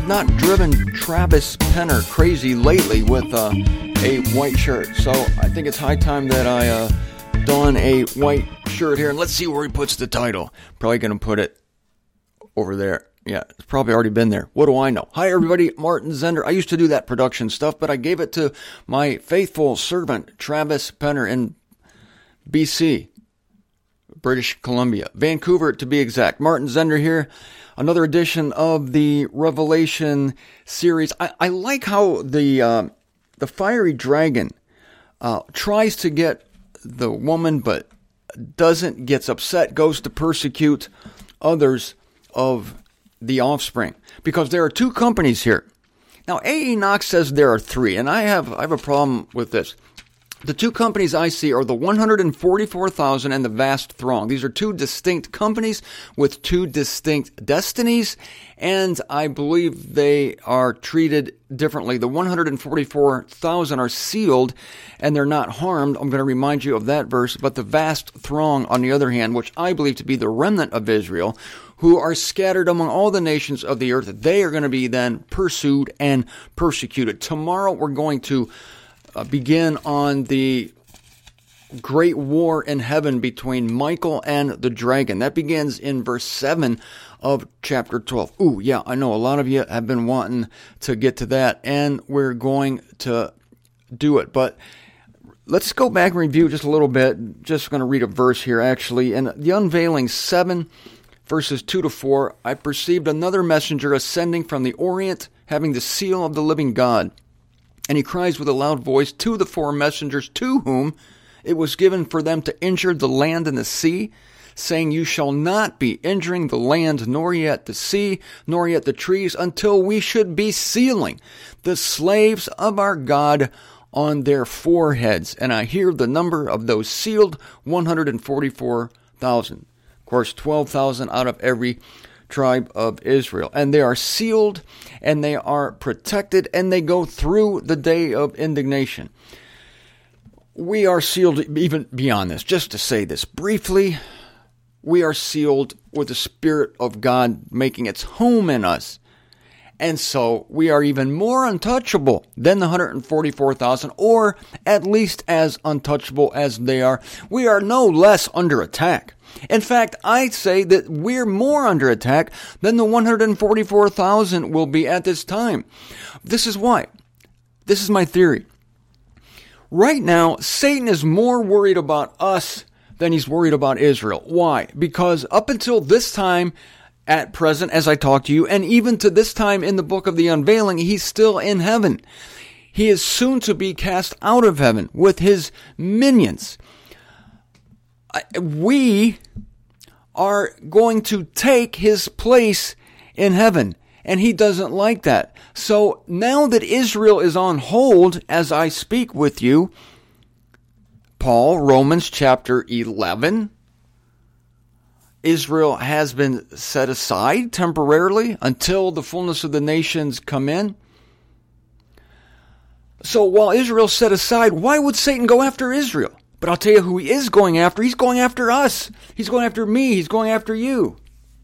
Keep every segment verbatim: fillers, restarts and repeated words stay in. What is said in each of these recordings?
have not driven Travis Penner crazy lately with uh, a white shirt. So I think it's high time that I uh, don a white shirt here. And let's see where he puts the title. Probably going to put it over there. Yeah, it's probably already been there. What do I know? Hi, everybody. Martin Zender. I used to do that production stuff, but I gave it to my faithful servant, Travis Penner, in B C, British Columbia, Vancouver to be exact. Martin Zender here. Another edition of the Revelation series. I, I like how the uh, the fiery dragon uh, tries to get the woman, but doesn't, gets upset, goes to persecute others of the offspring. Because there are two companies here. Now, A E. Knox says there are three, and I have I have a problem with this. The two companies I see are the one hundred forty-four thousand and the vast throng. These are two distinct companies with two distinct destinies, and I believe they are treated differently. The one hundred forty-four thousand are sealed, and they're not harmed. I'm going to remind you of that verse. But the vast throng, on the other hand, which I believe to be the remnant of Israel, who are scattered among all the nations of the earth, they are going to be then pursued and persecuted. Tomorrow we're going to Uh, begin on the great war in heaven between Michael and the dragon. That begins in verse seven of chapter twelve. Ooh, yeah, I know a lot of you have been wanting to get to that, and we're going to do it. But let's go back and review just a little bit. Just going to read a verse here, actually. In the Unveiling seven, verses two to four, I perceived another messenger ascending from the Orient, having the seal of the living God. And he cries with a loud voice to the four messengers to whom it was given for them to injure the land and the sea, saying, You shall not be injuring the land, nor yet the sea, nor yet the trees, until we should be sealing the slaves of our God on their foreheads. And I hear the number of those sealed, one hundred forty-four thousand. Of course, twelve thousand out of every tribe of Israel. And they are sealed, and they are protected, and they go through the day of indignation. We are sealed even beyond this. Just to say this briefly, we are sealed with the Spirit of God making its home in us. And so we are even more untouchable than the one hundred forty-four thousand, or at least as untouchable as they are. We are no less under attack. In fact, I say that we're more under attack than the one hundred forty-four thousand will be at this time. This is why. This is my theory. Right now, Satan is more worried about us than he's worried about Israel. Why? Because up until this time, at present, as I talk to you, and even to this time in the book of the Unveiling, he's still in heaven. He is soon to be cast out of heaven with his minions. We are going to take his place in heaven, and he doesn't like that. So now that Israel is on hold as I speak with you, Paul, Romans chapter eleven, Israel has been set aside temporarily until the fullness of the nations come in. So while Israel's set aside, why would Satan go after Israel? But I'll tell you who he is going after. He's going after us. He's going after me. He's going after you.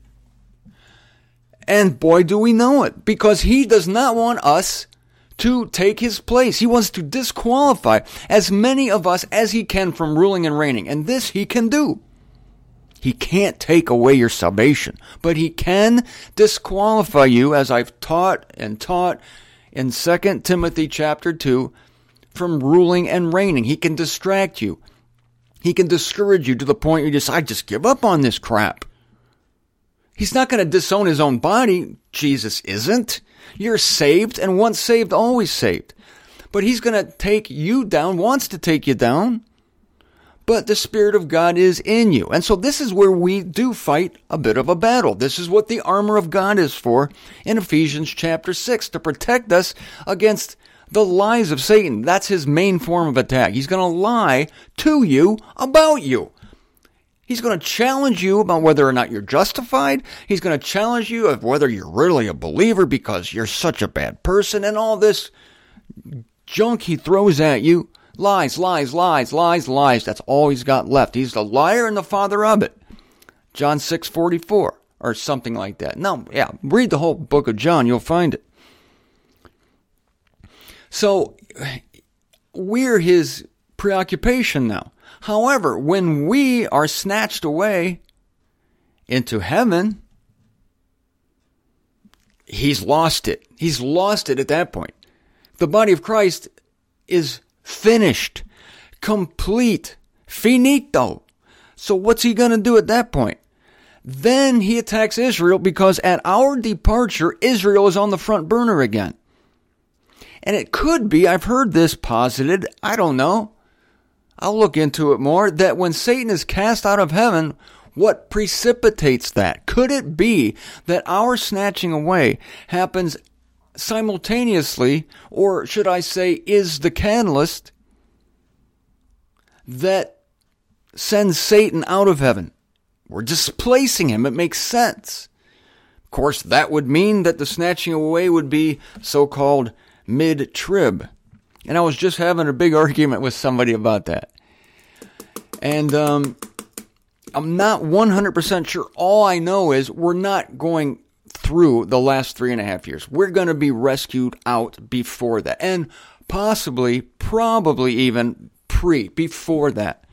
And boy, do we know it. Because he does not want us to take his place. He wants to disqualify as many of us as he can from ruling and reigning. And this he can do. He can't take away your salvation. But he can disqualify you, as I've taught and taught in Second Timothy chapter two, from ruling and reigning. He can distract you. He can discourage you to the point you just, I just give up on this crap. He's not going to disown his own body. Jesus isn't. You're saved, and once saved, always saved. But he's going to take you down, wants to take you down. But the Spirit of God is in you. And so this is where we do fight a bit of a battle. This is what the armor of God is for in Ephesians chapter six, to protect us against the lies of Satan. That's his main form of attack. He's going to lie to you about you. He's going to challenge you about whether or not you're justified. He's going to challenge you of whether you're really a believer because you're such a bad person, and all this junk he throws at you. Lies, lies, lies, lies, lies. That's all he's got left. He's the liar and the father of it. John six forty-four or something like that. No, yeah, read the whole book of John. You'll find it. So we're his preoccupation now. However, when we are snatched away into heaven, he's lost it. He's lost it at that point. The body of Christ is finished, complete, finito. So what's he going to do at that point? Then he attacks Israel because at our departure, Israel is on the front burner again. And it could be, I've heard this posited, I don't know, I'll look into it more, that when Satan is cast out of heaven, what precipitates that? Could it be that our snatching away happens simultaneously, or should I say, is the catalyst that sends Satan out of heaven? We're displacing him. It makes sense. Of course, that would mean that the snatching away would be so-called mid-trib. And I was just having a big argument with somebody about that. And um, I'm not one hundred percent sure. All I know is we're not going through the last three and a half years. We're going to be rescued out before that. And possibly, probably even pre, before that.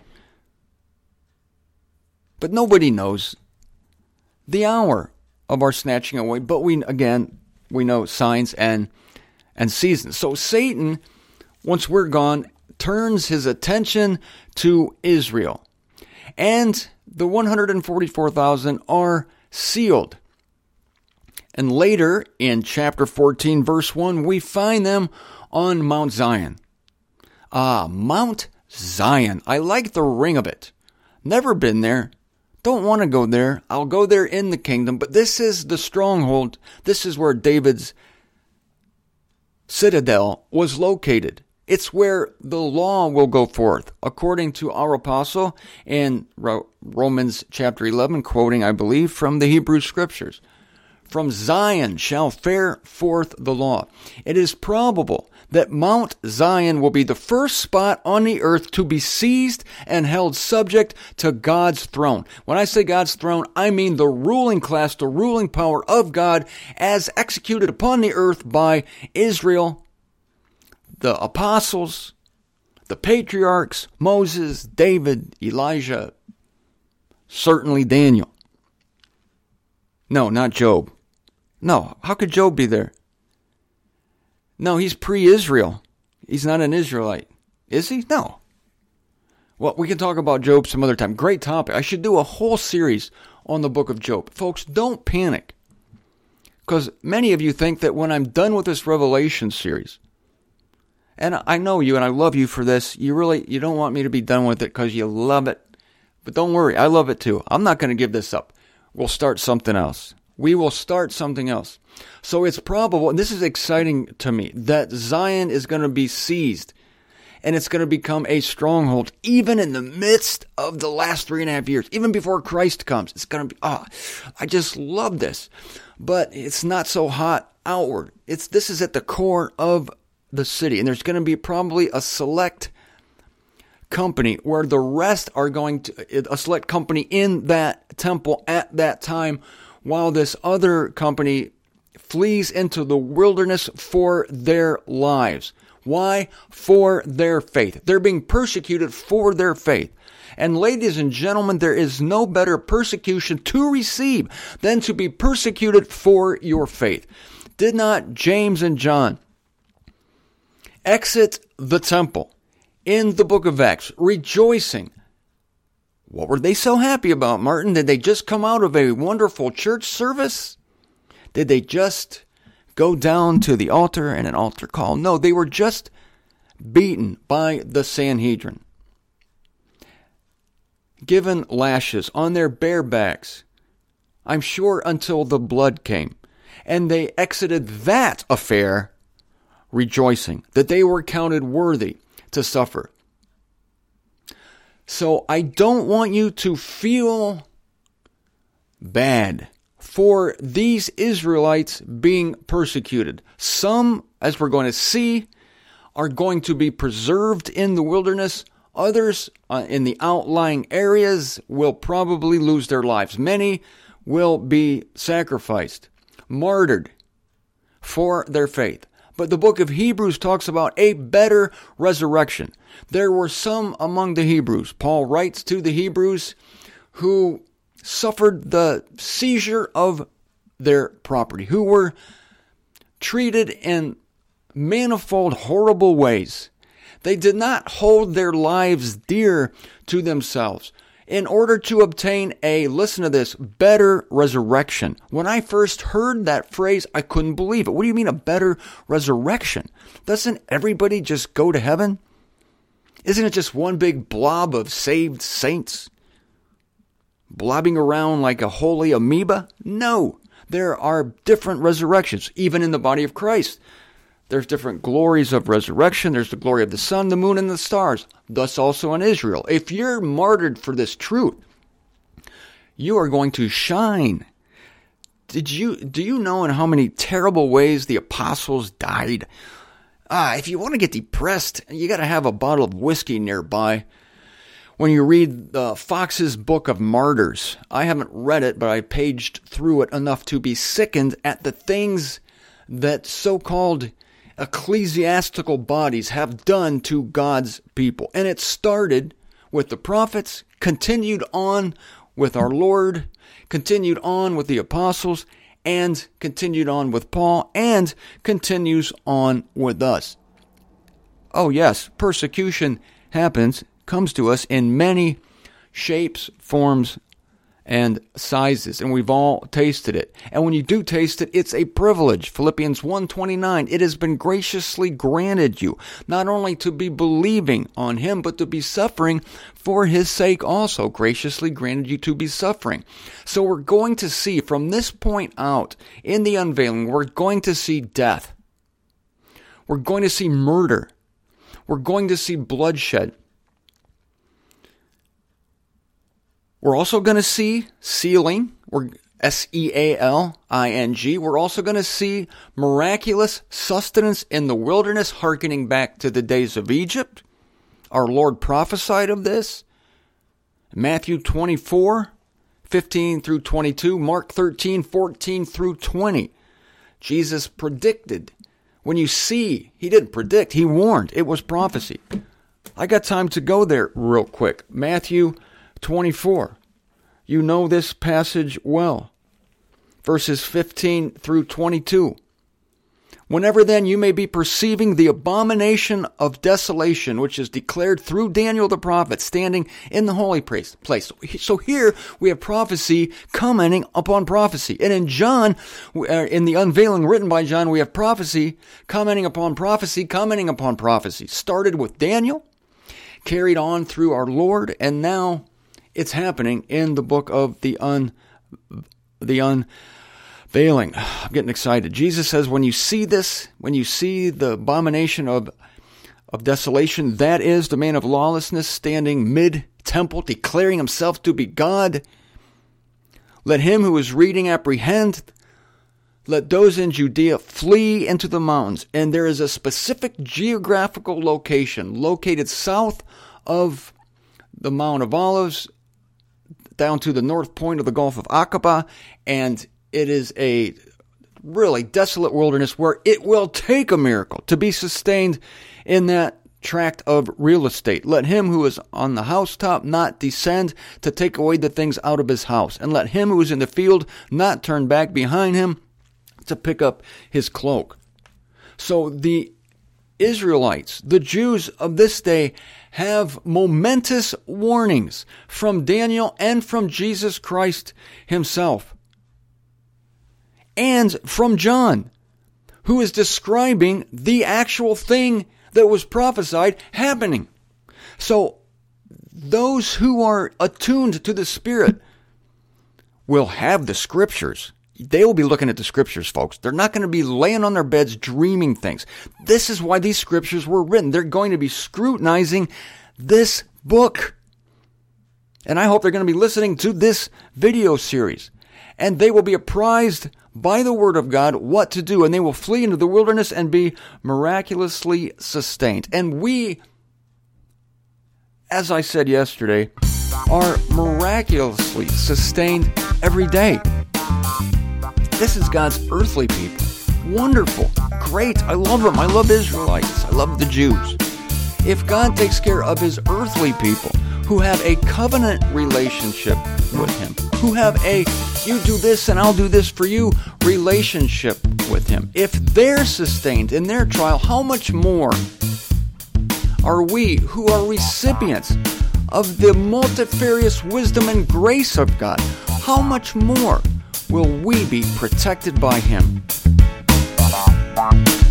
But nobody knows the hour of our snatching away. But we, again, we know signs and and seasons. So Satan, once we're gone, turns his attention to Israel. And the one hundred forty-four thousand are sealed. And later, in chapter fourteen, verse one, we find them on Mount Zion. Ah, Mount Zion. I like the ring of it. Never been there. Don't want to go there. I'll go there in the kingdom. But this is the stronghold. This is where David's citadel was located. It's where the law will go forth, according to our apostle in Romans chapter eleven, quoting, I believe, from the Hebrew Scriptures. From Zion shall fare forth the law. It is probable that Mount Zion will be the first spot on the earth to be seized and held subject to God's throne. When I say God's throne, I mean the ruling class, the ruling power of God as executed upon the earth by Israel, the apostles, the patriarchs, Moses, David, Elijah, certainly Daniel. No, not Job. No, how could Job be there? No, he's pre-Israel. He's not an Israelite. Is he? No. Well, we can talk about Job some other time. Great topic. I should do a whole series on the book of Job. Folks, don't panic. Because many of you think that when I'm done with this Revelation series, and I know you and I love you for this, you really, you don't want me to be done with it because you love it. But don't worry, I love it too. I'm not going to give this up. We'll start something else. We will start something else. So it's probable, and this is exciting to me, that Zion is going to be seized. And it's going to become a stronghold, even in the midst of the last three and a half years, even before Christ comes. It's going to be, ah, oh, I just love this. But it's not so hot outward. It's This is at the core of the city. And there's going to be probably a select company where the rest are going to, a select company in that temple at that time, while this other company flees into the wilderness for their lives. Why? For their faith. They're being persecuted for their faith. And ladies and gentlemen, there is no better persecution to receive than to be persecuted for your faith. Did not James and John exit the temple in the book of Acts, rejoicing? What were they so happy about, Martin? Did they just come out of a wonderful church service? Did they just go down to the altar and an altar call? No, they were just beaten by the Sanhedrin, given lashes on their bare backs, I'm sure until the blood came. And they exited that affair rejoicing that they were counted worthy to suffer. So I don't want you to feel bad for these Israelites being persecuted. Some, as we're going to see, are going to be preserved in the wilderness. Others uh, in the outlying areas will probably lose their lives. Many will be sacrificed, martyred for their faith. But the book of Hebrews talks about a better resurrection. There were some among the Hebrews, Paul writes to the Hebrews, who suffered the seizure of their property, who were treated in manifold horrible ways. They did not hold their lives dear to themselves in order to obtain a, listen to this, better resurrection. When I first heard that phrase, I couldn't believe it. What do you mean a better resurrection? Doesn't everybody just go to heaven? Isn't it just one big blob of saved saints blobbing around like a holy amoeba? No, there are different resurrections, even in the body of Christ. There's different glories of resurrection. There's the glory of the sun, the moon, and the stars. Thus also in Israel. If you're martyred for this truth, you are going to shine. Did you, do you know in how many terrible ways the apostles died? Ah, if you want to get depressed, you got to have a bottle of whiskey nearby. When you read uh, Fox's Book of Martyrs, I haven't read it, but I paged through it enough to be sickened at the things that so-called ecclesiastical bodies have done to God's people. And it started with the prophets, continued on with our Lord, continued on with the apostles, and continued on with Paul, and continues on with us. Oh yes, persecution happens, comes to us in many shapes, forms, and sizes, and we've all tasted it. And when you do taste it, it's a privilege. Philippians one twenty-nine, it has been graciously granted you, not only to be believing on him, but to be suffering for his sake also. Graciously granted you to be suffering. So we're going to see from this point out, in the unveiling, we're going to see death. We're going to see murder. We're going to see bloodshed. We're also going to see sealing, we're S E A L I N G. We're also going to see miraculous sustenance in the wilderness, hearkening back to the days of Egypt. Our Lord prophesied of this. Matthew twenty-four, fifteen through twenty-two, Mark thirteen, fourteen through twenty. Jesus predicted. When you see, he didn't predict, he warned. It was prophecy. I got time to go there real quick. Matthew twenty-four. You know this passage well. Verses fifteen through twenty-two. Whenever then you may be perceiving the abomination of desolation, which is declared through Daniel the prophet, standing in the holy place. So here we have prophecy commenting upon prophecy. And in John, in the unveiling written by John, we have prophecy commenting upon prophecy, commenting upon prophecy. Started with Daniel, carried on through our Lord, and now it's happening in the book of the un, the unveiling. I'm getting excited. Jesus says, when you see this, when you see the abomination of, of desolation, that is the man of lawlessness standing mid-temple, declaring himself to be God. Let him who is reading apprehend. Let those in Judea flee into the mountains. And there is a specific geographical location located south of the Mount of Olives, down to the north point of the Gulf of Aqaba, and it is a really desolate wilderness where it will take a miracle to be sustained in that tract of real estate. Let him who is on the housetop not descend to take away the things out of his house, and let him who is in the field not turn back behind him to pick up his cloak. So the Israelites, the Jews of this day, have momentous warnings from Daniel and from Jesus Christ himself. And from John, who is describing the actual thing that was prophesied happening. So those who are attuned to the Spirit will have the Scriptures. They will be looking at the Scriptures, folks. They're not going to be laying on their beds dreaming things. This is why these Scriptures were written. They're going to be scrutinizing this book. And I hope they're going to be listening to this video series. And they will be apprised by the Word of God what to do. And they will flee into the wilderness and be miraculously sustained. And we, as I said yesterday, are miraculously sustained every day. This is God's earthly people. wonderful, great, I love them, I love Israelites, I love the Jews. If God takes care of his earthly people who have a covenant relationship with him, who have a you do this and I'll do this for you relationship with him, if they're sustained in their trial, how much more are we who are recipients of the multifarious wisdom and grace of God? How much more will we be protected by him?